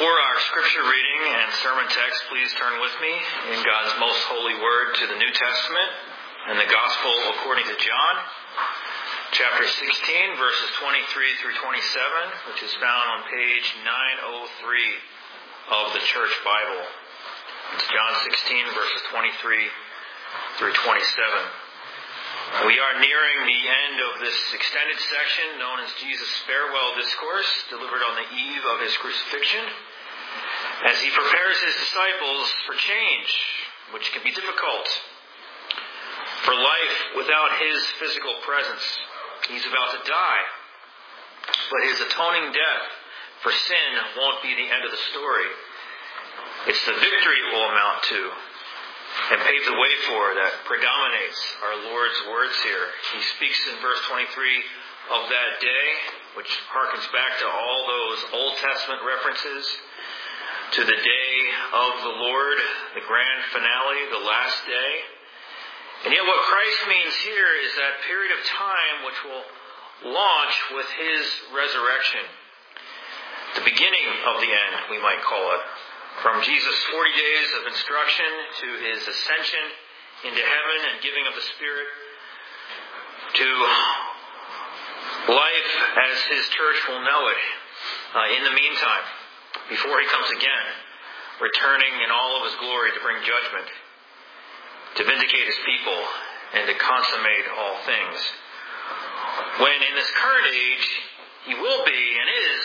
For our scripture reading and sermon text, please turn with me in God's most holy word to the New Testament and the Gospel according to John, chapter 16, verses 23 through 27, which is found on page 903 of the Church Bible. It's John 16, verses 23 through 27. We are nearing the end of this extended section known as Jesus' farewell discourse, delivered on the eve of his crucifixion, as he prepares his disciples for change, which can be difficult, for life without his physical presence. He's about to die, but his atoning death for sin won't be the end of the story. It's the victory it will amount to and pave the way for that predominates our Lord's words here. He speaks in verse 23 of that day, which harkens back to all those Old Testament references to the day of the Lord, the grand finale, the last day. And yet what Christ means here is that period of time which will launch with his resurrection. The beginning of the end, we might call it. From Jesus' 40 days of instruction to his ascension into heaven and giving of the Spirit, to life as his church will know it in the meantime, before he comes again, returning in all of his glory to bring judgment, to vindicate his people, and to consummate all things. When in this current age, he will be and is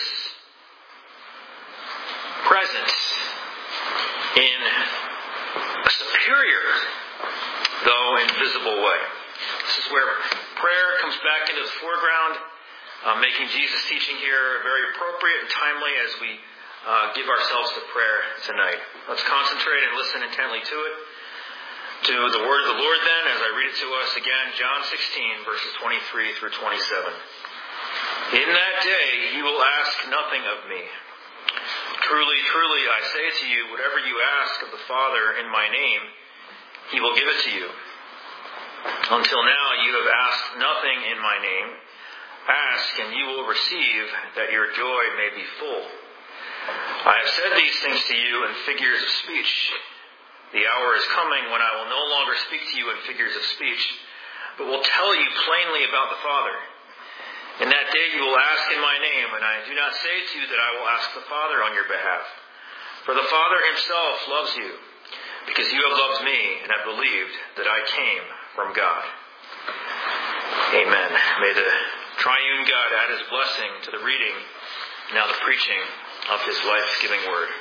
present in a superior, though invisible way. This is where prayer comes back into the foreground, making Jesus' teaching here very appropriate and timely as we give ourselves to prayer tonight. Let's concentrate and listen intently to it. To the word of the Lord then, as I read it to us again, John 16, verses 23 through 27. In that day you will ask nothing of me. Truly, truly, I say to you, whatever you ask of the Father in my name, he will give it to you. Until now you have asked nothing in my name. Ask, and you will receive, that your joy may be full. I have said these things to you in figures of speech. The hour is coming when I will no longer speak to you in figures of speech, but will tell you plainly about the Father. In that day you will ask in my name, and I do not say to you that I will ask the Father on your behalf. For the Father himself loves you, because you have loved me and have believed that I came from God. Amen. May the triune God add his blessing to the reading, now the preaching of his life-giving word.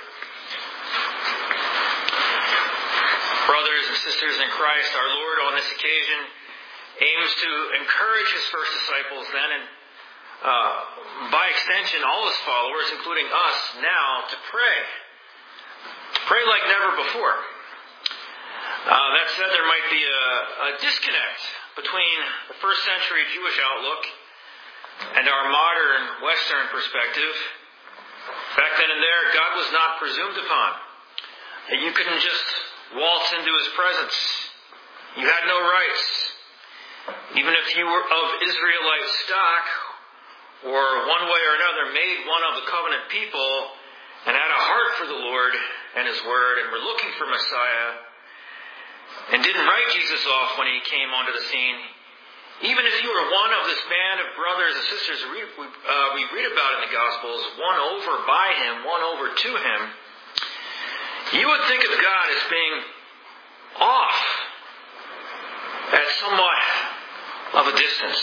Brothers and sisters in Christ, our Lord on this occasion aims to encourage his first disciples then, and by extension all his followers, including us now, to pray. To pray like never before. That said, there might be a disconnect between the first century Jewish outlook and our modern Western perspective. Back then and there, God was not presumed upon. You couldn't just waltz into his presence. You had no rights. Even if you were of Israelite stock, or one way or another made one of the covenant people and had a heart for the Lord and his word and were looking for Messiah and didn't write Jesus off when he came onto the scene, even if you were one of this band of brothers and sisters we read about in the Gospels, won over by him, won over to him, you would think of God as being off at somewhat of a distance.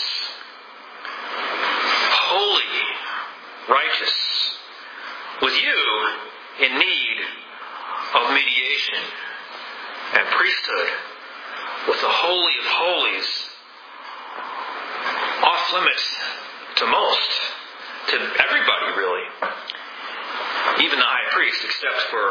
Holy, righteous, with you in need of mediation and priesthood, with the Holy of Holies off limits to most, to everybody really, even the high priest, except for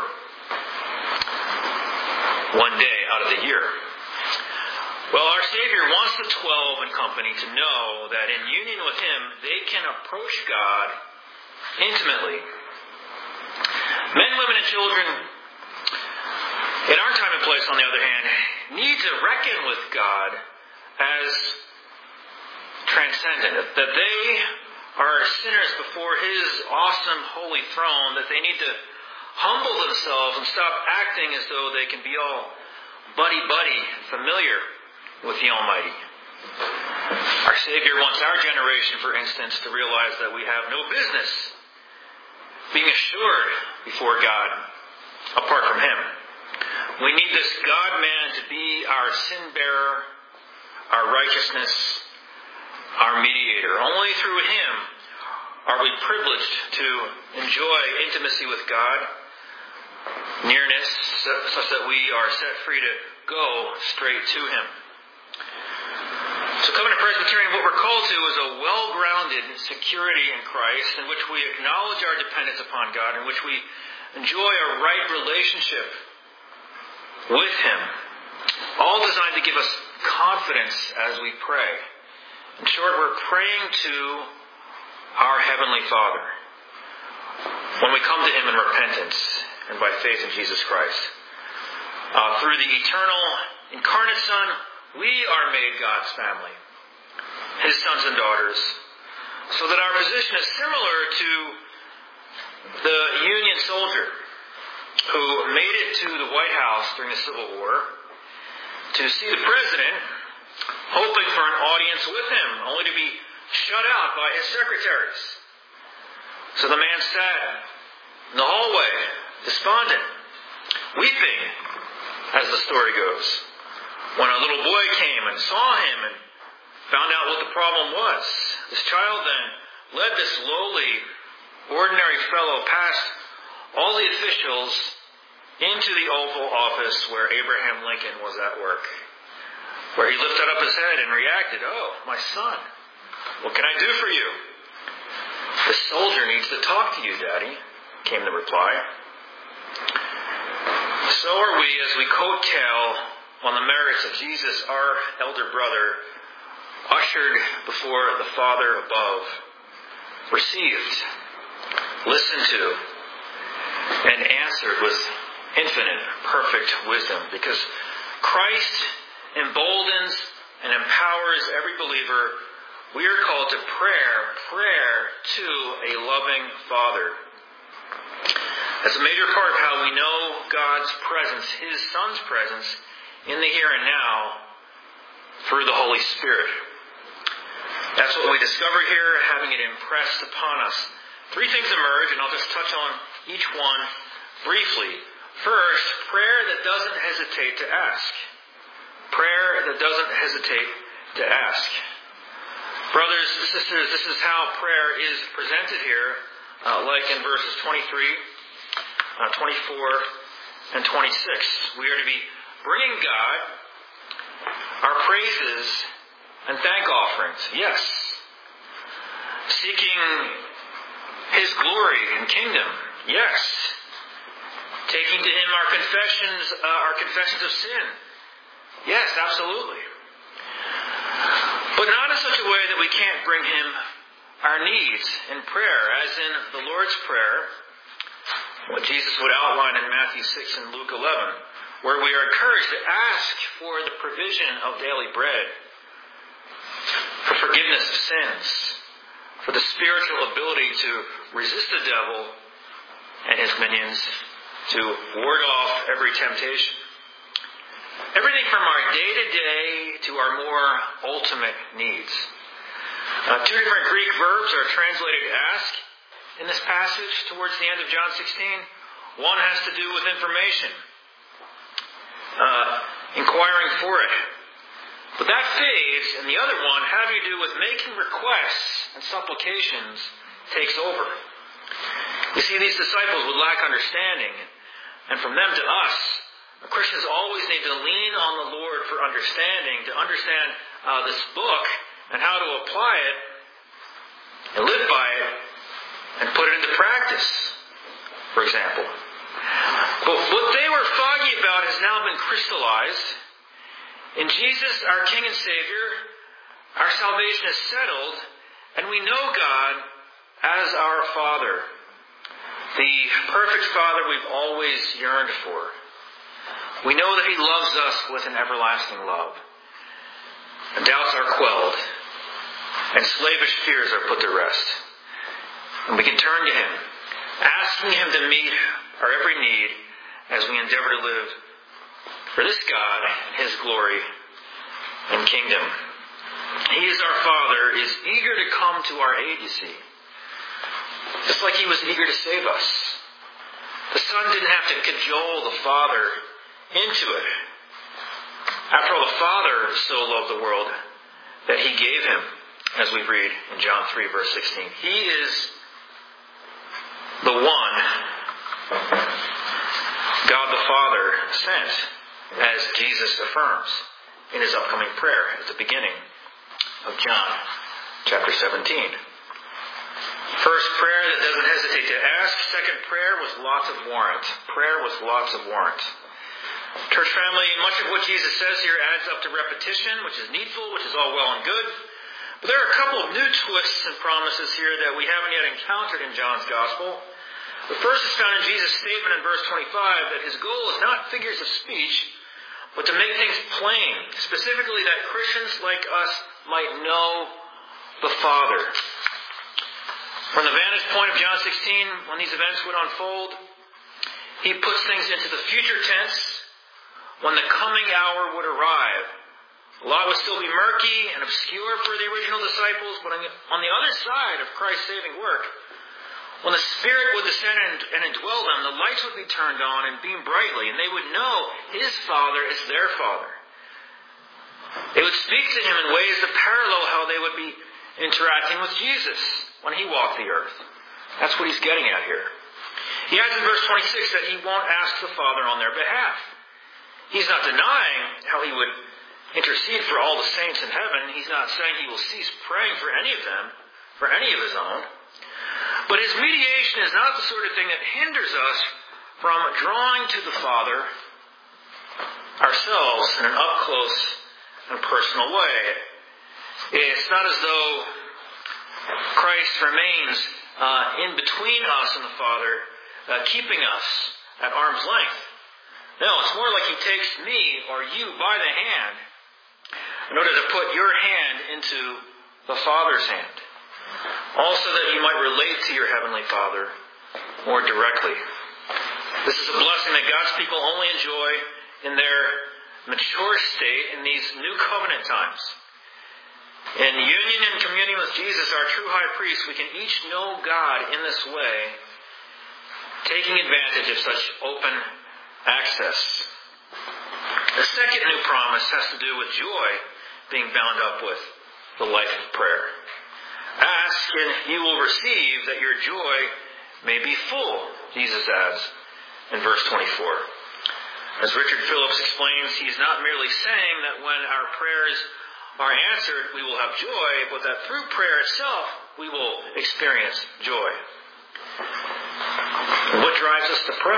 one day out of the year. Well, our Savior wants the 12 and company to know that in union with him, they can approach God intimately. Men, women, and children, in our time and place, on the other hand, need to reckon with God as transcendent, that they are sinners before his awesome holy throne, that they need to humble themselves and stop acting as though they can be all buddy-buddy, familiar with the Almighty. Our Savior wants our generation, for instance, to realize that we have no business being assured before God apart from Him. We need this God-man to be our sin-bearer, our righteousness, our mediator. Only through Him are we privileged to enjoy intimacy with God, nearness, such that we are set free to go straight to Him. So Covenant Presbyterian, what we're called to is a well-grounded security in Christ, in which we acknowledge our dependence upon God, in which we enjoy a right relationship with Him, all designed to give us confidence as we pray. In short, we're praying to our Heavenly Father when we come to Him in repentance and by faith in Jesus Christ. Through the eternal incarnate Son, we are made God's family, His sons and daughters, so that our position is similar to the Union soldier who made it to the White House during the Civil War to see the President, hoping for an audience with him, only to be shut out by his secretaries. So the man sat in the hallway, despondent, weeping, as the story goes, when a little boy came and saw him and found out what the problem was. This child then led this lowly, ordinary fellow past all the officials into the Oval Office where Abraham Lincoln was at work, where he lifted up his head and reacted, "Oh, my son, what can I do for you?" "The soldier needs to talk to you, Daddy," came the reply. So are we as we coattail on the merits of Jesus, our elder brother, ushered before the Father above, received, listened to, and answered with infinite, perfect wisdom. Because Christ emboldens and empowers every believer, we are called to prayer to a loving Father. As a major part of how we know God's presence, His Son's presence, in the here and now, through the Holy Spirit. That's what we discover here, having it impressed upon us. Three things emerge, and I'll just touch on each one briefly. First, prayer that doesn't hesitate to ask. Prayer that doesn't hesitate to ask. Brothers and sisters, this is how prayer is presented here, like in verses 23, 24, and 26. We are to be bringing God our praises and thank offerings. Yes. Seeking His glory and kingdom. Yes. Taking to Him our confessions of sin. Yes, absolutely. But not in such a way that we can't bring Him our needs in prayer, as in the Lord's Prayer, what Jesus would outline in Matthew 6 and Luke 11, where we are encouraged to ask for the provision of daily bread, for forgiveness of sins, for the spiritual ability to resist the devil and his minions, to ward off every temptation. Everything from our day-to-day to our more ultimate needs. Two different Greek verbs are translated ask in this passage towards the end of John 16. One has to do with information, inquiring for it. But that fades, and the other one, having to do with making requests and supplications, takes over. You see, these disciples would lack understanding, and from them to us, Christians always need to lean on the Lord for understanding, to understand this book and how to apply it and live by it and put it into practice, for example. But what they were foggy about has now been crystallized. In Jesus, our King and Savior, our salvation is settled, and we know God as our Father, the perfect Father we've always yearned for. We know that He loves us with an everlasting love. And doubts are quelled, and slavish fears are put to rest. And we can turn to Him asking Him to meet our every need as we endeavor to live for this God and His glory and kingdom. He is our Father, is eager to come to our aid, you see. Just like He was eager to save us. The Son didn't have to cajole the Father into it. After all, the Father so loved the world that He gave Him, as we read in John 3, verse 16. He is the one God the Father sent, as Jesus affirms in His upcoming prayer at the beginning of John chapter 17. First prayer that doesn't hesitate to ask. Second prayer with lots of warrant. Prayer with lots of warrant. Church family, much of what Jesus says here adds up to repetition, which is needful, which is all well and good. But there are a couple of new twists and promises here that we haven't yet encountered in John's Gospel. The first is found in Jesus' statement in verse 25 that His goal is not figures of speech, but to make things plain, specifically that Christians like us might know the Father. From the vantage point of John 16, when these events would unfold, He puts things into the future tense when the coming hour would arrive. A lot would still be murky and obscure for the original disciples, but on the other side of Christ's saving work, when the Spirit would descend and indwell them, the lights would be turned on and beam brightly, and they would know His Father is their Father. They would speak to Him in ways that parallel how they would be interacting with Jesus when He walked the earth. That's what He's getting at here. He adds in verse 26 that He won't ask the Father on their behalf. He's not denying how He would intercede for all the saints in heaven. He's not saying He will cease praying for any of them, for any of His own. But His mediation is not the sort of thing that hinders us from drawing to the Father ourselves in an up-close and personal way. It's not as though Christ remains in between us and the Father, keeping us at arm's length. No, it's more like He takes me or you by the hand in order to put your hand into the Father's hand. Also that you might relate to your Heavenly Father more directly. This is a blessing that God's people only enjoy in their mature state in these new covenant times. In union and communion with Jesus, our true high priest, we can each know God in this way, taking advantage of such open access. The second new promise has to do with joy being bound up with the life of prayer. Ask and you will receive that your joy may be full, Jesus adds in verse 24. As Richard Phillips explains, he's not merely saying that when our prayers are answered, we will have joy, but that through prayer itself, we will experience joy. What drives us to pray?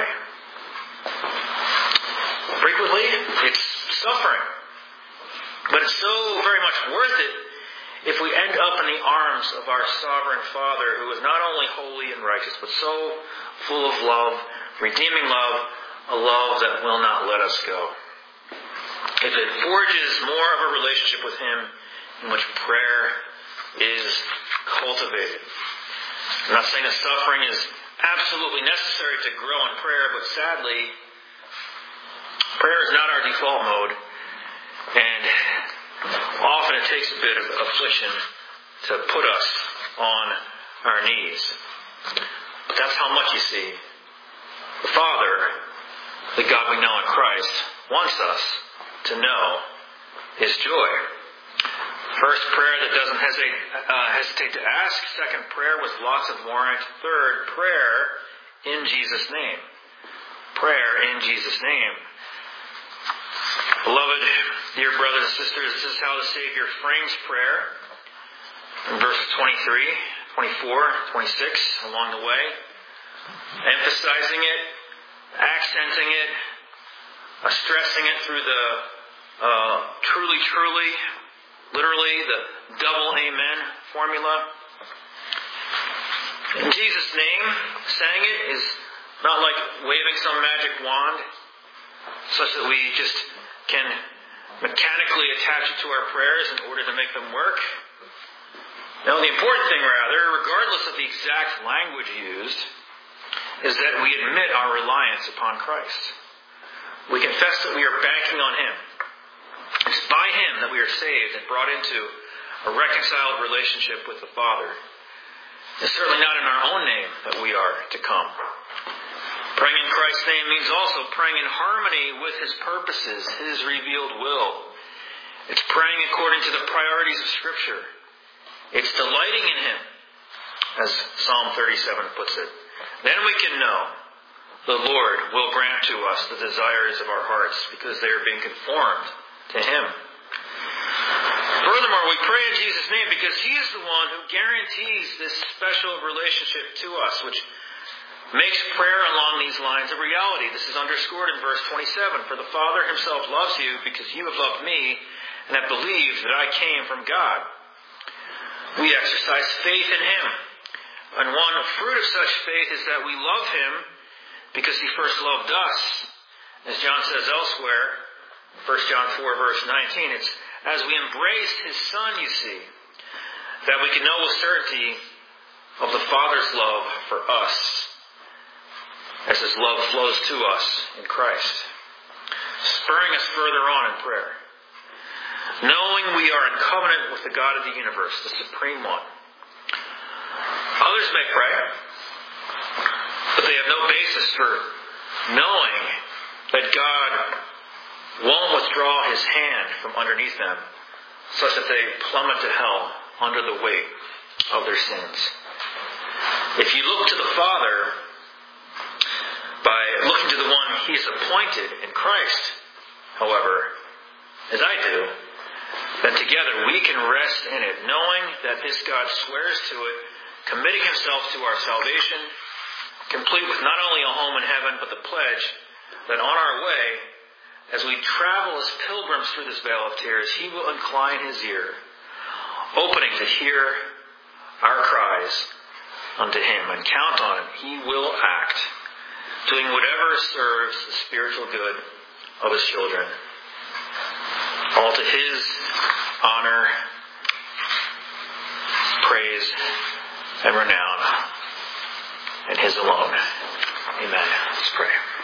Frequently, it's suffering. But it's so very much worth it if we end up in the arms of our sovereign Father, who is not only holy and righteous, but so full of love, redeeming love, a love that will not let us go. If it forges more of a relationship with Him in which prayer is cultivated. I'm not saying that suffering is absolutely necessary to grow in prayer, but sadly, prayer is not our default mode, and often it takes a bit of affliction to put us on our knees. But that's how much, you see, the Father, the God we know in Christ, wants us to know His joy. First, prayer that doesn't hesitate to ask. Second, prayer with lots of warrant. Third, prayer in Jesus' name. Prayer in Jesus' name. Beloved, dear brothers and sisters, this is how the Savior frames prayer. In verses 23, 24, 26, along the way. Emphasizing it, accenting it, stressing it through the truly, truly, literally the double amen formula. In Jesus' name, saying it is not like waving some magic wand such that we just can mechanically attach it to our prayers in order to make them work. No, the important thing rather, regardless of the exact language used, is that we admit our reliance upon Christ. We confess that we are banking on Him. It's by Him that we are saved and brought into a reconciled relationship with the Father. It's certainly not in our own name that we are to come. Praying in Christ's name means also praying in harmony with His purposes, His revealed will. It's praying according to the priorities of Scripture. It's delighting in Him, as Psalm 37 puts it. Then we can know the Lord will grant to us the desires of our hearts because they are being conformed to Him. Furthermore, we pray in Jesus' name because He is the one who guarantees this special relationship to us, which makes prayer along these lines a reality. This is underscored in verse 27. For the Father Himself loves you because you have loved me and have believed that I came from God. We exercise faith in Him. And one fruit of such faith is that we love Him because He first loved us. As John says elsewhere, 1 John 4 verse 19, it's as we embraced His Son, you see, that we can know with certainty of the Father's love for us, as His love flows to us in Christ, spurring us further on in prayer. Knowing we are in covenant with the God of the universe, the Supreme One. Others may pray, but they have no basis for knowing that God won't withdraw His hand from underneath them, such that they plummet to hell under the weight of their sins. If you look to the Father by looking to the one He has appointed in Christ, however, as I do, then together we can rest in it, knowing that this God swears to it, committing Himself to our salvation, complete with not only a home in heaven, but the pledge that on our way, as we travel as pilgrims through this vale of tears, He will incline His ear, opening to hear our cries unto Him, and count on Him. He will act, doing whatever serves the spiritual good of His children. All to His honor, praise, and renown, and His alone. Amen. Let's pray.